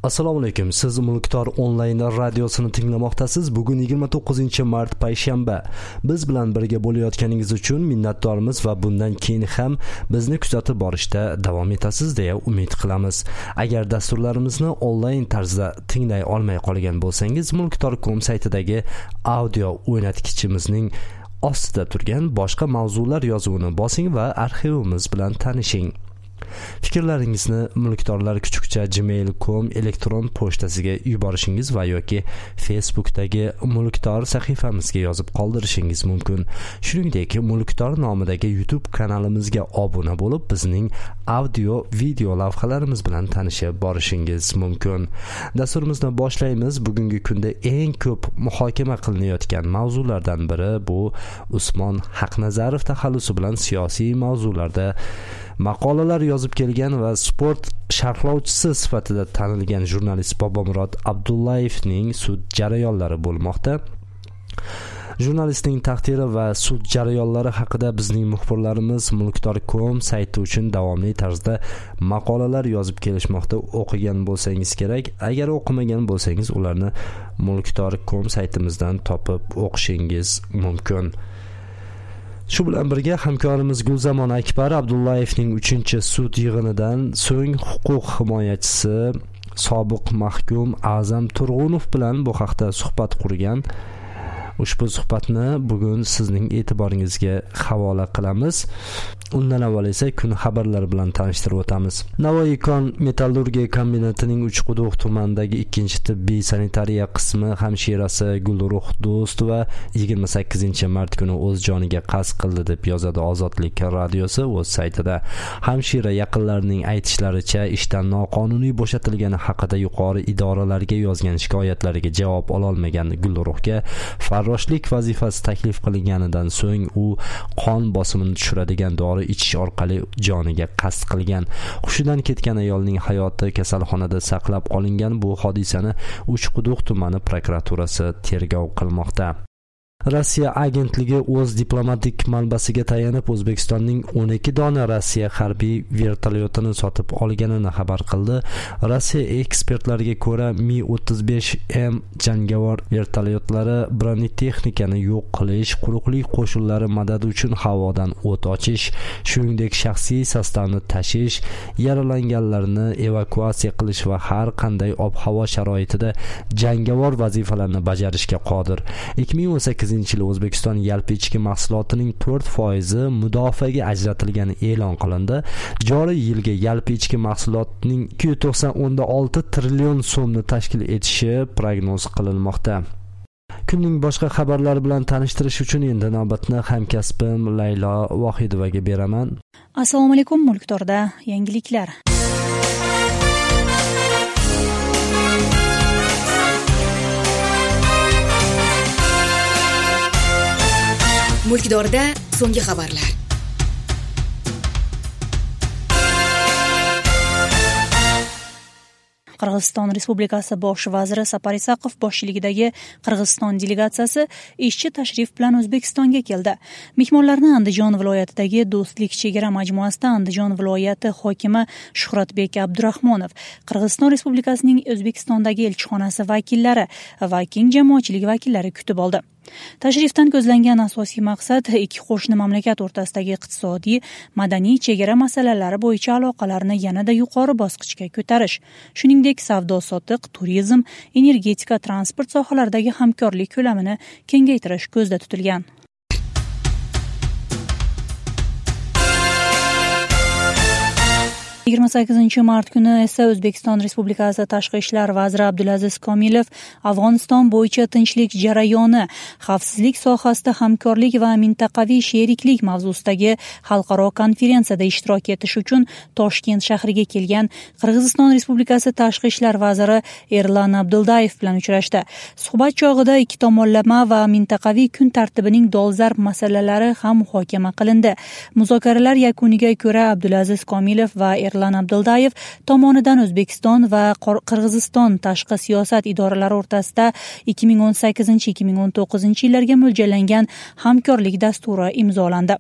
Assalomu alaykum. Siz Mulkdor onlayn radiosini tinglamoqdasiz. Bugun 29-mart payshanba. Biz bilan birga bo'layotganingiz uchun minnatdormiz va bundan keyin ham bizni kuzatib borishda davom etasiz deya umid qilamiz. Agar dasturlarimizni onlayn tarzda tinglay olmay qolgan bo'lsangiz, mulkdor.com saytidagi audio o'ynatgichimizning ostida turgan boshqa mavzular yozuvini bosing va arxivimiz bilan tanishing. Fikrlaringizni mulkdorlar@gmail.com elektron pochtasiga yuborishingiz va yoki Facebookdagi Mulkdor sahifamizga yozib qoldirishingiz mumkin. Shuningdek, Mulkdor nomidagi YouTube kanalimizga obuna bo'lib, bizning audio, video lavhalarimiz bilan tanishib borishingiz mumkin. Dasturimizni boshlaymiz. Bugungi kunda eng ko'p muhokama qilinayotgan mavzulardan biri bu Usmon Haqnazarov taxallusi bilan siyosiy mavzularda maqolalar yozib kelgan va sport sharhlovchisi sifatida tanilgan jurnalist Bobomurod Abdullayevning sud jarayonlari bo'lmoqda. Jurnalistning taqdiri va sud jarayonlari haqida bizning muxbirlarimiz Mulkdor.com sayti uchun davomli tarzda maqolalar yozib kelishmoqda. O'qigan bo'lsangiz kerak. Agar o'qimagan bo'lsangiz, ularni Mulkdor.com saytimizdan topib o'qishingiz mumkin. Shu bilan birga hamkorimiz Gulzamon Akbar Abdullayevning 3-sud yig'inidan so'ng huquq himoyachisi sobiq mahkum A'zam Turg'unov bilan bu haqda suhbat qurgan. Ushbu suhbatni bugun sizning e'tiboringizga havola qilamiz. Undan avval esa kun xabarlari bilan tanishtirib o'tamiz. Navoiy kon metallurgiya kombinatining Uchquduq tumanidagi 2-tibbiy sanitariya qismi hamshirasi Gulruh Do'stova 28-mart kuni o'z joniga qasd qildi deb yozadi Ozodlik radiosi o'z saytida. Hamshira yaqinlarining aytishlaricha, ishdan noqonuniy bo'shatilgani haqida yuqori idoralarga yozgan shikoyatlariga javob ola olmagan Gulruhga farroshlik vazifasi taklif qilinganidan so'ng u qon bosimini tushiradigan dori ichish orqali joniga qasd qilgan. Hushidan ketgan ayolning hayoti kasalxonada saqlab qolingan. Bu hodisani Uchquduq tumani prokuraturasi tergov qilmoqda. Rossiya agentligi o'z diplomatik manbasiga tayanib O'zbekistonning 12 dona Rossiya harbiy vertolyotini sotib olganini xabar qildi. Rossiya ekspertlariga ko'ra Mi-35M jangovar vertolyotlari bronetexnikani yo'q qilish, quruqlik qo'shinlari madadi uchun havodan o't ochish, shuningdek shaxsiy sostavni tashish, yaralanganlarni evakuatsiya qilish va har qanday ob-havo sharoitida jangovar vazifalarni bajarishga qodir. 2018 yil O'zbekiston yalpi ichki mahsulotining 4% mudofaaga ajratilgani e'lon qilindi. Joriy yilga yalpi ichki mahsulotning 290.6 trillion so'mni tashkil etishi prognoz qilinmoqda. Kunning boshqa xabarlari bilan tanishtirish uchun endi navbatni hamkasbim Laylo Vohidovaga beraman. Assalomu alaykum. Mulkdorda yangiliklar. Mulkdorda so'nggi xabarlar. Qirg'iziston Respublikasi bosh vaziri Sapar Isaqov boshchiligidagi Qirg'iziston delegatsiyasi ishchi tashrif bilan O'zbekistonga keldi. Mehmonlarni Andijon viloyatidagi Do'stlik chegara majmuasida Andijon viloyati hokimi Shuhratbek Abdurahmonov, Qirg'iziston Respublikasining O'zbekistondagi elchixonasi vakillari va keng jamoatchilik vakillari kutib oldi. Tashrifdan ko'zlangan asosiy maqsad ikki qo'shni mamlakat o'rtasidagi iqtisodiy, madaniy chegara masalalari bo'yicha aloqalarni yanada yuqori bosqichga ko'tarish, shuningdek savdo-sotiq, turizm, energetika, transport sohalaridagi hamkorlik ko'lamini kengaytirish ko'zda tutilgan. 28-mart kuni esa O'zbekiston Respublikasi Tashqi ishlar vaziri Abdulaziz Komilov Afg'oniston bo'yicha tinchlik jarayoni, xavfsizlik sohasida hamkorlik va mintaqaviy sheriklik mavzusidagi xalqaro konferensiyada ishtirok etish uchun Toshkent shahriga kelgan Qirg'iziston Respublikasi Tashqi ishlar vaziri Erlan Abduldayev bilan uchrashdi. Suhbat chog'ida ikki tomonlama va mintaqaviy kun tartibining dolzarb masalalari ham muhokama qilindi. Muzokaralar yakuniga ko'ra Abdulaziz Komilov va Erlan Abduldayev tomonidan O'zbekiston va Qirg'iziston tashqi siyosat idoralari o'rtasida 2018-2019 yillarga mo'ljallangan hamkorlik dasturi imzolandi.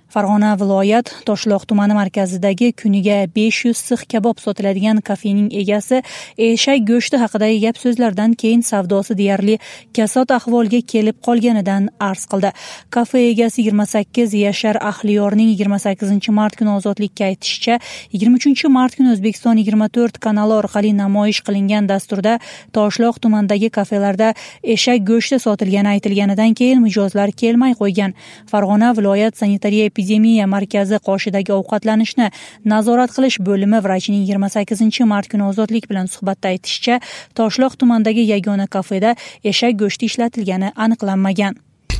Farg'ona viloyat Toshloq tumani markazidagi kuniga 500 six kabob sotiladigan kafening egasi eshak go'shti haqidagi gap so'zlardan keyin savdosi deyarli kasod ahvolga kelib qolganidan arz qildi. Kafe egasi 28 yashar Ahliyorning 28 mart kuni ozodlikka aytishicha, 23 mart kuni O'zbekiston 24 kanali orqali namoyish qilingan dasturda Toshloq tumanidagi kafelarda eshak go'shti sotilgani aytilganidan keyin mijozlar kelmay qo'ygan. Farg'ona viloyat sanitariya epidemiya markazi qoshidagi ovqatlanishni nazorat qilish bo'limi vrachining 28 mart kuni ozodlik bilan suhbatda aytishicha, Toshloq tumanidagi yagona kafeda eshak go'shti ishlatilgani aniqlanmagan.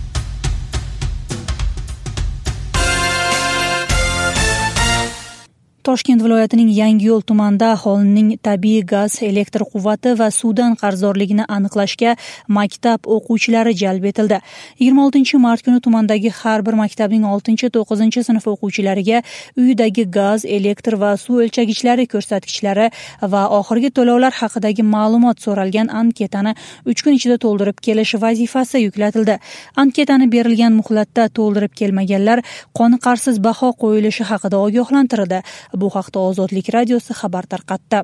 Toshkent viloyatining Yangiyo'l tumanida aholining tabiiy gaz, elektr quvvati va suvdan qarzdorligini aniqlashga maktab o'quvchilari jalb etildi. 26 mart kuni tumandagi har bir maktabning 6-9 sinf o'quvchilariga uyidagi gaz, elektr va suv o'lchagichlari ko'rsatkichlari va oxirgi to'lovlar haqidagi ma'lumot so'ralgan anketani 3 kun ichida to'ldirib kelish vazifasi yuklatildi. Anketani berilgan muhlatda to'ldirib kelmaganlar qoniqarsiz baho qo'yilishi haqida ogohlantirildi. Bu haqda Ozodlik radiosi xabar tarqatdi.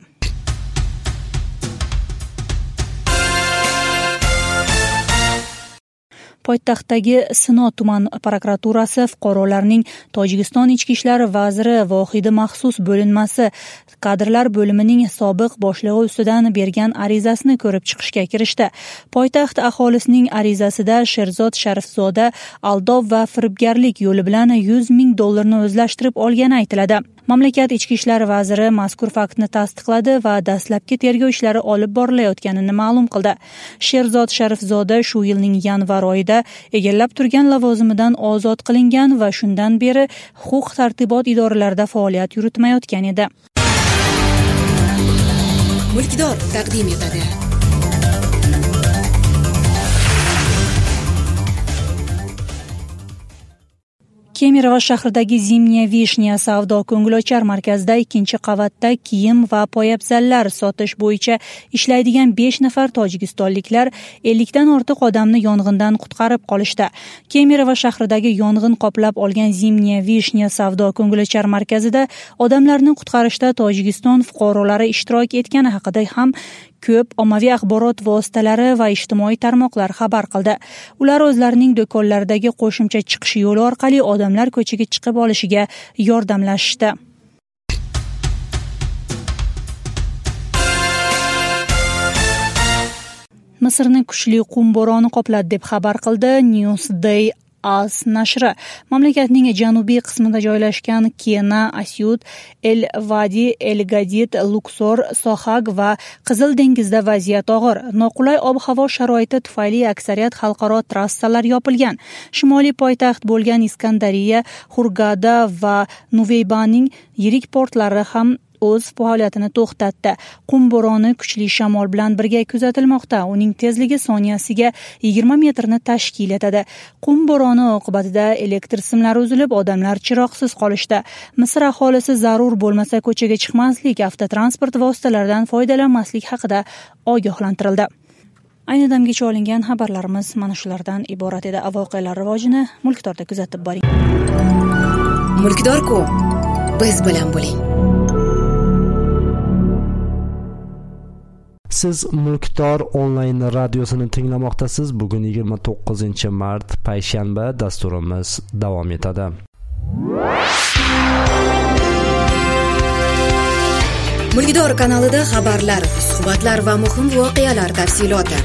Poytaxtdagi Sinov tuman prokuraturasi fuqarolarning Tojikiston ichki ishlar vaziri Vohidi maxsus bo'linmasi kadrlar bo'limining sobiq boshlig'i ustidan bergan arizasini ko'rib chiqishga kirishdi. Poytaxt aholisining arizasida Sherzod Sharifzoda aldov va firibgarlik yo'li bilan $100,000 o'zlashtirib olgani aytiladi. Mamlakat ichki ishlar vaziri mazkur faktni tasdiqladi va dastlabki tergov ishlari olib borilayotganini ma'lum qildi. Sherzod Sharifzoda shu yilning yanvar oyida egallab turgan lavozimidan ozod qilingan va shundan beri huquq-tartibot idoralarida faoliyat yuritmayotgan edi. Mulkdor taqdim etadi. Kemerovo shahridagi Zimniya Vishnya savdo-ko'ngilochar markazida 2-qavatda kiyim va poyabzallar sotish bo'yicha ishlaydigan 5 nafar tojikistonliklar 50 dan ortiq odamni yong'indan qutqarib qolishdi. Kemerovo shahridagi yong'in qoplab olgan Zimniya Vishnya savdo-ko'ngilochar markazida odamlarni qutqarishda Tojikiston fuqarolari ishtirok etgani haqida ham ko'p ommaviy axborot vositalari va ijtimoiy tarmoqlar xabar qildi. Ular o'zlarining do'konlaridagi qo'shimcha chiqish yo'li orqali odamlar ko'chaga chiqib olishiga yordamlashdi. Misrni kuchli qum bo'roni qopladi deb xabar qildi Newsday As nashri. Mamlakatning janubiy qismida joylashgan Kena, Asyut, El-Vadi, El-Gadid, Luksor, Sohag va Qizil dengizda vaziyat og'ir. Noqulay ob-havo sharoiti tufayli aksariyat xalqaro trassalar yopilgan. Shimoliy poytaxt bo'lgan Iskandariya, Hurgada va Nuveybaning yirik portlari ham o'z faoliyatini to'xtatdi. Qum bo'roni kuchli shamol bilan birga kuzatilmoqda. Uning tezligi soniyasiga 20 metrni tashkil etadi. Qum bo'roni oqibatida elektr simlari uzilib, odamlar chiroqsiz qolishdi. Misr aholisi zarur bo'lmasa ko'chaga chiqmaslik, avtotransport vositalaridan foydalanmaslik haqida ogohlantirildi. Ayni damgacha olingan xabarlarimiz mana shulardan iborat edi. Voqealar rivojini Mulkdorda kuzatib boring. Mulkdor-ku, biz bilan bo'ling. Siz Mulkdor onlayn radiosini tinglamoqdasiz. Bugun 29 mart payshanba, dasturimiz davom etadi. Mulkdor kanalida xabarlar, suhbatlar va muhim voqealar tafsiloti.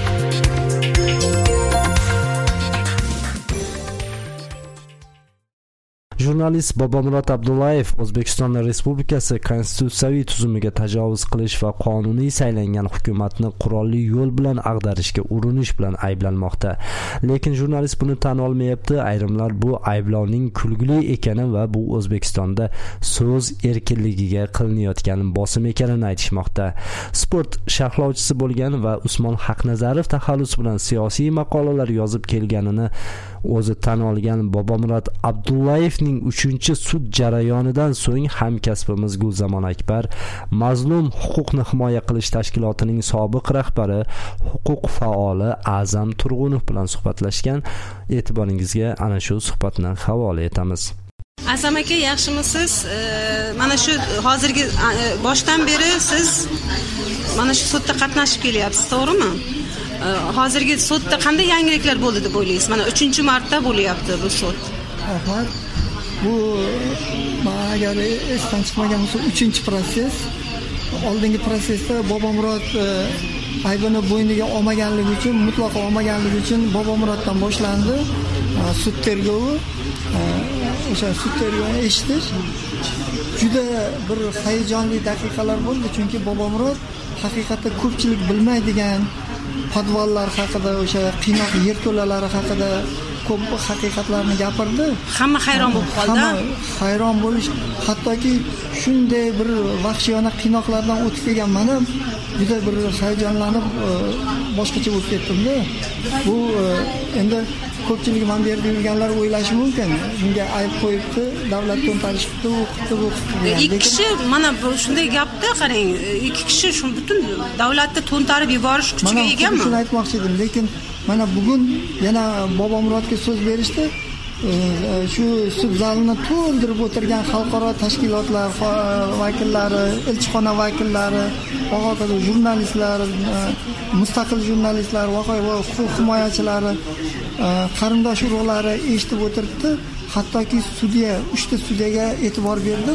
Jurnalist Bobomurod Abdullayev O'zbekiston Respublikasi konstitutsiyaviy tuzumiga tajovuz qilish va qonuniy saylangan hukumatni qurolli yo'l bilan ag'darishga urinish bilan ayblanmoqda. Lekin jurnalist buni tan olmayapti. Ayrimlar bu ayblovning kulgili ekani va bu O'zbekistonda so'z erkinligiga qilinayotgan bosim ekanini aytishmoqda. Sport sharhlovchisi bo'lgan va Usmon Haqnazarov taxallus bilan siyosiy maqolalar yozib kelganini o'zi tan olgan Bobomurod Abdullayevning 3-sud jarayonidan so'ng hamkasbimiz Gulzamon Akbar mazlum huquqni himoya qilish tashkilotining sobiq rahbari, huquq faoli A'zam Turg'unov bilan suhbatlashgan. E'tiboringizga ana shu suhbatni havola etamiz. Asam aka, yaxshimisiz? Mana shu hozirgi boshdan beri siz mana shu sudda qatnashib kelyapsiz, to'g'rimi? Hozirgi sudda qanday yangiliklar bo'ldi deb o'ylaysiz? Mana 3-marta bo'lyapti bu sud. Rahmat. Bu agar esdan chiqmagan bo'lsa 3-proses. Oldingi prosesda Bobomurod aybini bo'yniga olmaganligi uchun, mutlaqo olmaganligi uchun Bobomuroddan boshlandi. Sud tergovi, o'sha sud tergovini eshitish juda bir hayajonli daqiqalar bo'ldi, chunki Bobomurod haqiqatda ko'pchilik bilmaydigan podvallar haqida, o'sha qiynoq yerto'lalari haqida ko'p haqiqatlarni gapirdi. Hamma hayron bo'lib qoldi. Hamma hayron bo'lish, hattoki shunday bir vahshiyona qiynoqlardan o'tib kelgan mana juda bir hayajonlanib boshqacha bo'lib ketdim-da. Bu endi ko'pchilik mana bu yerda yurganlar o'ylashi mumkin. Bunga ayb qo'yibdi, davlat to'ntarishibdi, o'qitdi. Ikki kishi mana shunday gapda qarang, ikki kishi shu butun davlatni to'ntarib yuborish kuchiga egami? Shuni aytmoqchi edim, lekin mana bugun yana Bobomurodga so'z berishdi. Shu sud zalini to'ldirib o'tirgan xalqaro tashkilotlar vakillari, elchixona vakillari, hokazo jurnalistlar, mustaqil jurnalistlar va huquq himoyachilari, qarindosh urug'lari eshitib o'tiribdi. Hattoki sudya, 3 ta sudyaga e'tibor berdim.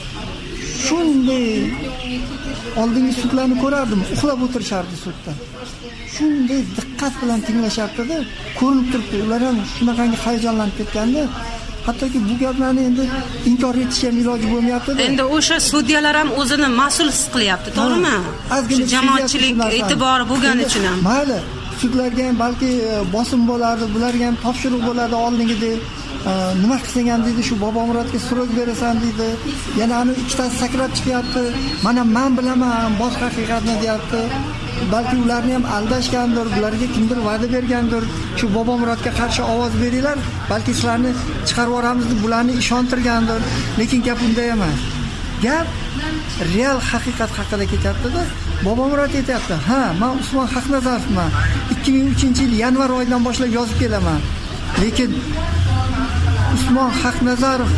Shunday oldingi sudlarni ko'rardim, uxlab o'tirishardi sudda. Shunday diqqat bilan tinglashardi-da, ko'rinib turibdi. Ular ham shunaqangi hayajonlanib ketganda, hattoki bu gaplarni endi inkor etishga iloji bo'lmayapti-da. Endi o'sha sudyalar ham o'zini mas'ul his qilyapti, to'g'rimi? Jamoatchilik e'tibori bo'lgani uchun ham. Mayli, sudlarga ham balki bosim bo'lardi, bularga ham topshiriq bo'ladi oldingidek. Nima qilsang ham deydi, shu Bobomurodga surok berasan deydi. Yana ani ikkitasi sakrab chiqyapti. Mana men bilaman boshqa haqiqatni deyapti. Balki ularni ham aldashgandir, ularga kimdir va'da bergandir. Shu Bobomurodga qarshi ovoz beringlar, balki sizlarni chiqarib yuboramiz deb bularni ishontirgandir. Lekin gap unday emas. Gap real haqiqat haqida ketyapti-da. Bobomurod aytayapti: "Ha, men Usmon Haqnazarovman. 2003-yil yanvar oyidan boshlab yozib kelaman. Lekin Usmon Haqnazarov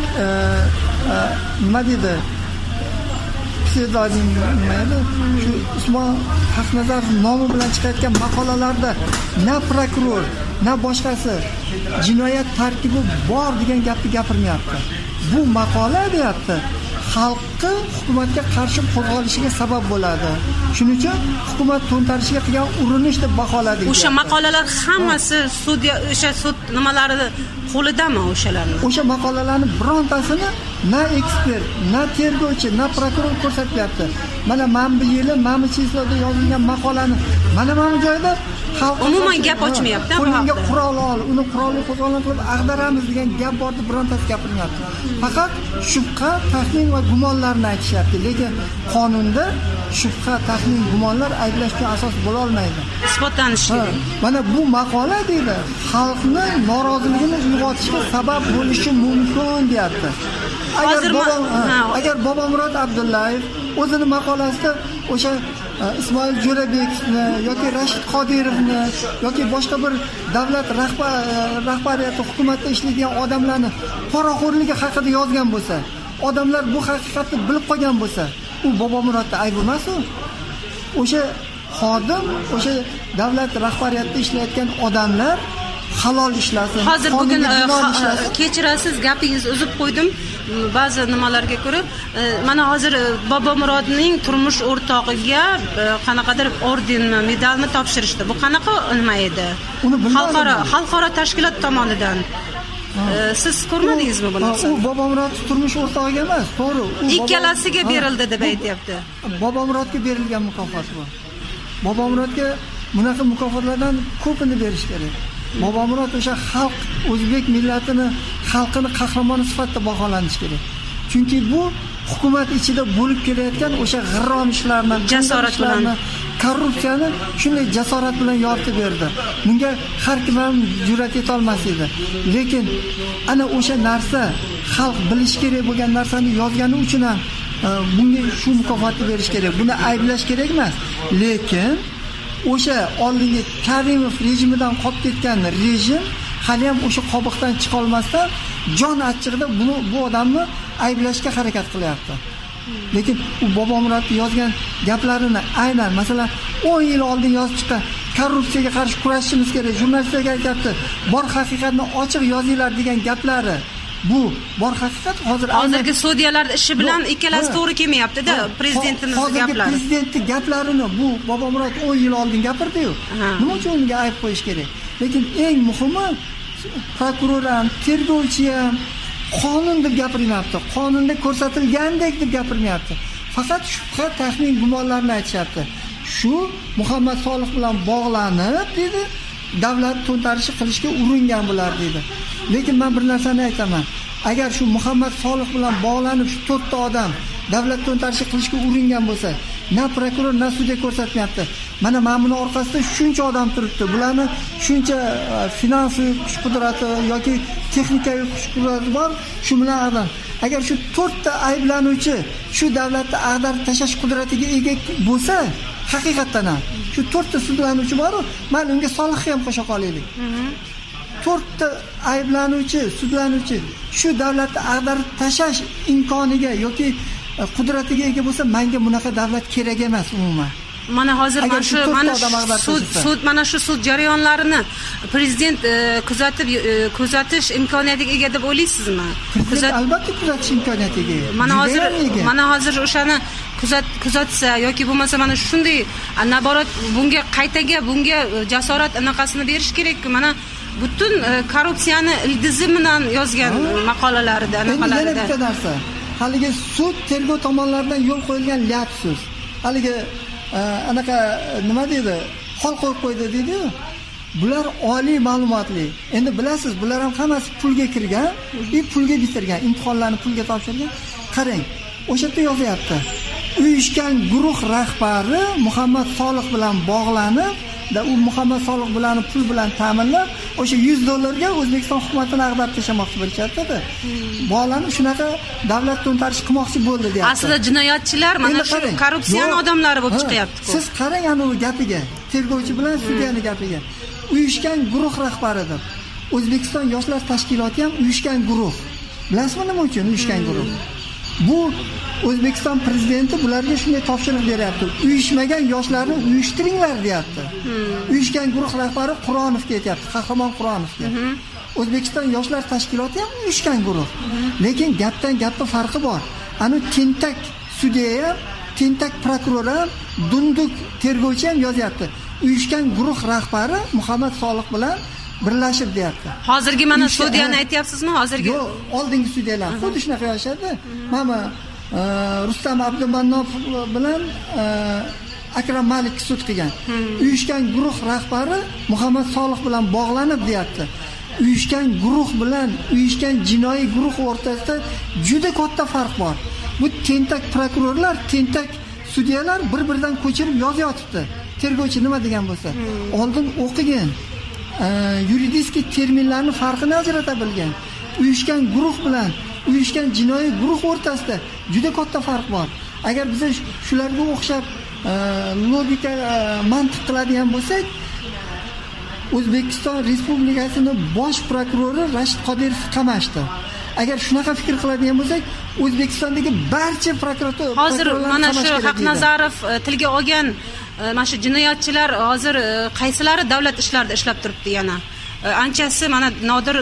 nima dedi? Psevdonim nima edi? Shu Usmon Haqnazarov nomi bilan chiqayotgan maqolalarda na prokuror, na boshqasi jinoyat tarkibi bor degan gapni gapirmayapti. Bu maqola deyapti, xalqni hukumatga qarshi qo'zg'alishiga sabab bo'ladi. Shuning uchun hukumat to'ntarishiga qilgan urinish deb baholadi. O'sha maqolalar hammasi sudya, o'sha sud nimalari qo'lidami o'shalarni? O'sha maqolalarni birontasini na ekspert, na tergovchi, na prokuror ko'rsatyapti. Mana bu yili mana chizlarda yozilgan maqolani mana joyda xalq umuman gap ochmayapti. Qo'lga qurol ol, uni qurolli qo'zg'olon qilib ag'daramiz degan gap bordi, birontasi gapirmayapti. Faqat shubha, taxmin va gumonlarni aytishyapti. Lekin qonunda shubha, taxmin, gumonlar ayblashga asos bo'la olmaydi. Isbotlanishi kerak. Mana bu maqola deydi, xalqni noroziligini uyg'otishga sabab bo'lishi mumkin deyapti. Agar Bobomurod Abdullayev o'zini maqolasida o'sha Ismoil Jo'rabekovni yoki Rashid Qodirovni yoki boshqa bir davlat rahbariyati, hukumatda ishlaydigan odamlarni poraxo'rligi haqida yozgan bo'lsa, odamlar bu haqiqatni bilib qolgan bo'lsa, u Bobomurodda ayb emas u. O'sha xodim, o'sha davlat rahbariyatida ishlayotgan odamlar halol ishlasin. Hozir bugun kechirasiz, gapingizni uzib qo'ydim. Ba'zi nimalarga ko'ra, mana hozir Bobomurodning turmush o'rtog'iga qanaqadir ordenmi, medalni topshirishdi. Bu qanaqa nima edi? Xalqaro tashkilot tomonidan. Siz ko'rmadingizmi buni? U Bobomurod turmush o'rtog'iga emas, to'g'ri. Ikkalasiga berildi deb aytayapti. Bobomurodga berilgan mukofot bu. Bobomurodga bunaqa mukofotlardan ko'pini berish kerak. Bobomurod o'sha xalq, o'zbek millatini, xalqini qahramoni sifatida baholanishi kerak. Chunki bu hukumat ichida bo'lib kelayotgan o'sha g'irrom ishlarni, jasorat bilan, korrupsiyani shunday jasorat bilan yoritib berdi. Bunga har kim ham jur'at eta olmas edi. Lekin ana o'sha narsa, xalq bilish kerak bo'lgan narsani yozgani uchun ham bunga shu mukofotni berish kerak. Buni ayblash kerak emas. Lekin o'sha oldingi Karimov rejimidan qolib ketgan rejim hali ham o'sha qobiqdan chiqa olmasdan jon achchig'ida bu odamni ayblashga harakat qilyapti. Lekin u Bobomurod yozgan gaplarini aynan masalan 10 yil oldin yozib chiqqan korrupsiyaga qarshi kurashishimiz kerak, jurnalistlarga aytibdi, bor haqiqatni ochiq yozinglar degan gaplari bu bor haqiqat. Hozirgi sudyalar ishi bilan ikkalasi to'g'ri kelmayapti-da, prezidentimizning gaplari. Hozirgi prezidentning gaplarini bu Bobomurod 10 yil oldin gapirdi-yu. Nima uchun unga ayb qo'yish kerak? Lekin eng muhimi prokuror ham, tergovchi ham qonun deb gapirmayapti. Qonunda ko'rsatilgandek deb gapirmayapti. Faqat shubha, taxmin, gumonlarni aytishyapti. Shu Muhammad Solih bilan bog'lanib dedi, davlat to'ntarishi qilishga uringan bo'lar dedi. Lekin men bir narsani aytaman. Agar shu Muhammad Solih bilan bog'lanib shu 4 ta odam davlat to'ntarishi qilishga uringan bo'lsa, na prokuror, na sudya ko'rsatmayapti. Mana buni orqasida shuncha odam turibdi. Bularni shuncha finansiy kuch-qudrati yoki texnikaviy kuch-qudrati bor, shu bilan adam. Agar shu 4 ta ayblanuvchi shu davlatni ag'darib tashlash qudratiga ega bo'lsa, haqiqatan ham shu 4 ta sudlanuvchi bor, men unga Solihni ham qo'sha qolaylik. 4 ta ayblanuvchi, sudlanuvchi shu davlatni ag'darib tashlash imkoniga yoki qudratiga ega bo'lsa, menga bunaqa davlat kerak emas umuman. Mana hozir mana shu sud jarayonlarini prezident kuzatish imkoniyatiga ega deb o'ylaysizmi? Albatta kuzatish imkoniyatiga ega. Mana hozir o'shani kuzatsa yoki bo'lmasa mana shunday naborat bunga jasorat anaqasini berish kerak-ku. Mana butun korrupsiyani ildizi bilan yozgan maqolalarida, anaqalarida. Yana bitta narsa. Haligi sud tergov tomonlaridan yo'l qo'yilgan lapsus. Haligi anaqa nima deydi? Hol qo'yib qo'ydi deydi-ku. Bular oliy ma'lumotli. Endi bilasiz, bular ham hammasi pulga kirgan, pulga bitirgan, imtihonlarni pulga topshirgan. Qarang, o'sha yerda yozyapti. Uyushgan guruh rahbari Muhammad Solih bilan bog'lanib, u Muhammad Solih bilan pul bilan ta'minlab, o'sha $100 ga O'zbekiston hukumatini ag'darib tashlamoqchi bo'lishyapti-da. Bog'lanib shunaqa davlat to'ntarishi qilmoqchi bo'ldi deyapti. Aslida jinoyatchilar mana shu korrupsiyaning odamlari bo'lib chiqyapti-ku. Siz qarang ana u gapiga, tergovchi bilan sudyaning gapiga. Uyushgan guruh rahbaridir. O'zbekiston yoshlar tashkiloti ham uyushgan guruh. Bilasizmi nima uchun uyushgan guruh? Bu O'zbekiston prezidenti bularga shunday topshiriq beryapti. Uyushmagan yoshlarni uyushtiringlar deyapti. Uyushgan guruh rahbari Quronovga aytayapti, Qahramon Quronovga. O'zbekiston yoshlar tashkiloti ham uyushgan guruh. Lekin gapda farqi bor. Ani tentak sudya ham, tentak prokuror ham, dunduk tergovchi ham yozyapti. Uyushgan guruh rahbari Muhammad Solih bilan birlashib deyapti. Hozirgi mana sudyani aytyapsizmi? Hozirgi yo'q, oldingi sudyalar xuddi shunaqa yoshadi. Mana Rustam Abdumannov bilan Akram Malik sud qilgan. Uyushgan guruh rahbari Muhammad Solih bilan bog'lanib deyapti. Uyushgan guruh bilan uyushgan jinoiy guruh o'rtasida juda katta farq bor. Bu tentak prokurorlar, tentak sudyalar bir-biridan ko'chirib yozyapti. Tergovchi nima degan bo'lsa, oldin o'qigan, yuridik terminlarning farqini ajrata bilgan. Uyushgan guruh bilan uyushgan jinoiy guruh o'rtasida juda katta farq bor. Agar biz shularga o'xshab logika, mantiq qiladigan bo'lsak, O'zbekiston Respublikasining bosh prokurori Rashid Qodirov qamashdi. Agar shunaqa fikr qiladigan bo'lsak, O'zbekistondagi barcha prokuratura hozir mana shu Haqnazarov tilga olgan mana shu jinoyatchilar hozir qaysilari davlat ishlarida ishlab turibdi yana. Anchasi mana Nodir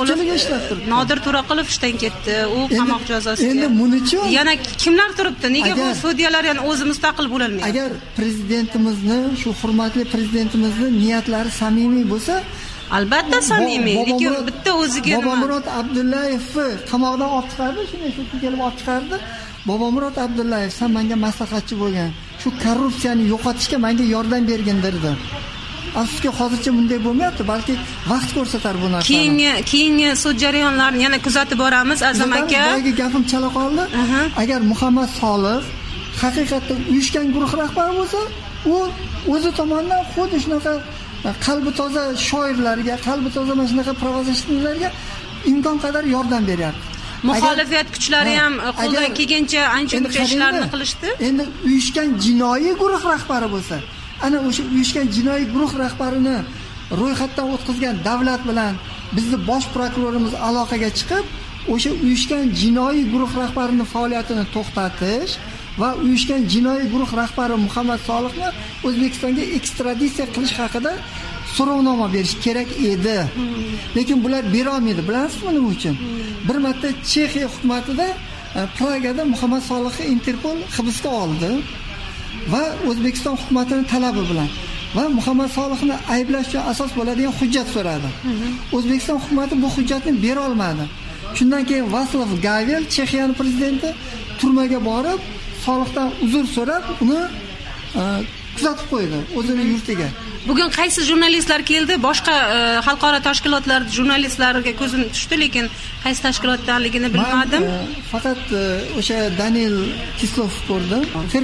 To'raqulov ishdan ketdi. U qamoq jazosiga. Endi buning yana kimlar turibdi? Nega bu sudyalar yana o'zi mustaqil bo'la olmaydi? Agar prezidentimizni, shu hurmatli prezidentimizni niyatlari samimiy bo'lsa, albatta samimiy, lekin bitta o'ziga Bobomurod Abdullayevni qamoqdan olib chiqardi, shunday shu kelib olib chiqardi. Bobomurod Abdullayev, sen menga maslahatchi bo'lgan. Shu korrupsiyani yo'qotishga menga yordam bergin dedi. Afsuski hozircha bunday bo'lmayapti, balki vaqt ko'rsatar bu narsani. Keyingi sud jarayonlarini yana kuzatib boramiz, Azam aka. Boyagi gapim chala qoldi. Agar Muhammad Solih haqiqatda uyushgan guruh rahbari bo'lsa, u o'zi tomonidan xuddi shunaqa qalbi toza shoirlarga, qalbi toza mana shunaqa provokatyorlarga imkon qadar yordam beryapti. Muxolifat kuchlari ham qo'ldan kelgancha ancha-muncha ishlarni qilishdi. Endi uyushgan jinoiy guruh rahbari bo'lsa, ana o'sha uyushgan jinoiy guruh rahbarini ro'yxatdan o'tkazgan davlat bilan bizni bosh prokurorimiz aloqaga chiqib, o'sha uyushgan jinoiy guruh rahbarining faoliyatini to'xtatish va uyushgan jinoiy guruh rahbari Muhammad Solihni O'zbekistonga ekstraditsiya qilish haqida so'rovnoma berish kerak edi. Lekin bular bera olmaydi. Bilasizmi nima uchun? Bir marta Chexiya hukumatida Pragada Muhammad Solihni Interpol hibsga oldi va O'zbekiston hukumatining talabi bilan va Muhammad Solihni ayblash uchun asos bo'ladigan hujjat so'radi. O'zbekiston hukumati bu hujjatni bera olmadi. Shundan keyin Vaslav Gavel, Chexiyaning prezidenti, turmaga borib, Solihdan uzr so'rab, uni kuzatib qo'ydi o'zining yurtiga. Bugun qaysi jurnalistlar keldi? Boshqa xalqaro tashkilotlar jurnalistlarga ko'zim tushdi, lekin qaysi tashkilotdanligini bilmadim. Faqat o'sha Daniel Kislov ko'rdim.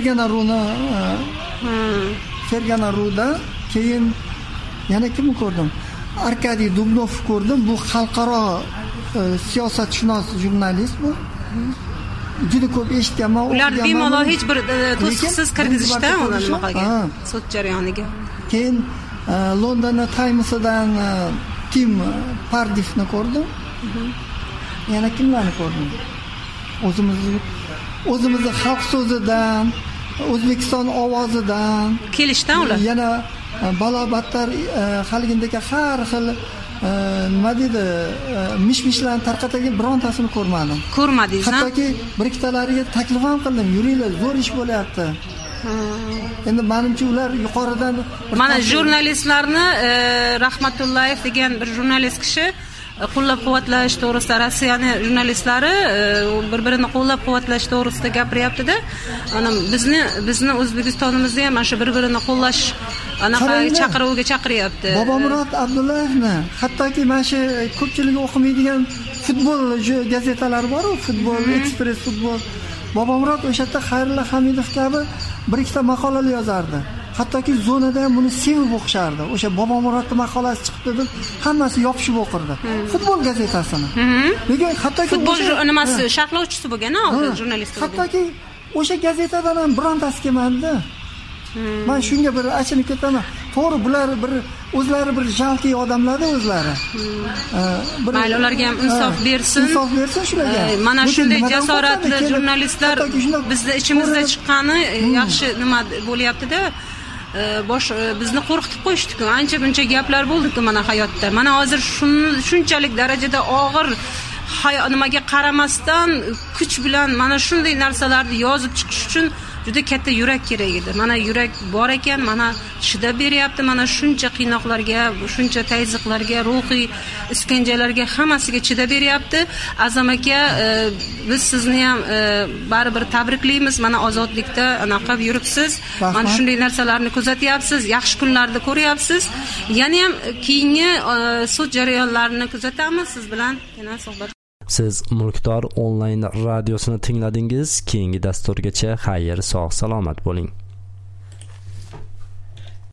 Fergana-Ruda, keyin yana kimni ko'rdim? Arkadiy Dubnov ko'rdim. Bu xalqaro siyosatshunos jurnalist bu. Juda ko'p eshitganman. Ular bemalol hech bir to'siqsiz kirgizishdan ularni nima qilgan sud jarayoniga. Keyin London Times'dan Tim Pardifni ko'rdim. Yana kimlarni ko'rdim? O'zimizni xalq so'zidan, O'zbekiston ovozidan kelishdan ular. Yana balobattar haligindagi har xil nima deydi, mish-mishlarni tarqatadigan birontasini ko'rmadim. Ko'rmadingiz-a? Hattoki bir ikkitalariga taklif ham qildim. Yuringlar, zo'r ish bo'lyapti. Endi menimcha ular yuqoridan mana jurnalistlarni Rahmatullayev degan bir jurnalist kishi qo'llab-quvvatlash to'g'risida Rossiyani jurnalistlari bir-birini qo'llab-quvvatlash to'g'risida gapiryapti-da. Ana bizni O'zbekistonimizda ham mana shu bir-birini qo'llash anaqa chaqiruviga chaqiryapti. Bobomurod Abdullayevni, hattoki mana shu ko'pchilik o'qimaydigan futbol gazetalari bor-ku, Futbol Express futbol. Bobomurod o'sha yerda Xayrullo Hamidov kabi bir ikkita maqolalar yozardi. Hattoki zonada ham buni sevib o'qishardi. O'sha Bobomurodning maqolasi chiqdi deb hammasi yopishib o'qirdi. Futbol gazetasini. Lekin hattoki futbol nimasi sharhlovchisi bo'lgan-a, jurnalist. Hattoki o'sha gazetadan ham birontasi kelmadi. Men shunga bir achinib ketaman. To'g'ri, bular bir o'zlari bir jalki odamlar o'zlari. Mayli, ularga ham insof bersin. Insof bersin shularga. Mana shunday jasoratli jurnalistlar bizning ichimizda chiqqani yaxshi nima bo'lyapti-da. Bizni qo'rqitib qo'yishdi-ku. Ancha-buncha gaplar bo'ldi-ku mana hayotda. Mana hozir shunchalik darajada og'ir nimaga qaramasdan kuch bilan mana shunday narsalarni yozib chiqish uchun juda katta yurak kerak edi. Mana yurak bor ekan, mana chidab beryapti. Mana shuncha qiynoqlarga, shuncha tayziqlarga, ruhiy iskanjalarga hammasiga chidab beryapti. Azam aka, biz sizni ham baribir tabriklaymiz. Mana ozodlikda anaqa yuribsiz. Mana shunday narsalarni kuzatyapsiz, yaxshi kunlarni ko'ryapsiz. Yana ham keyingi sud jarayonlarini kuzatamiz siz bilan. Yana suhbat. Siz Mulkdor onlayn radiosini tingladingiz. Keyingi dasturgacha xayr, sog' salomat bo'ling.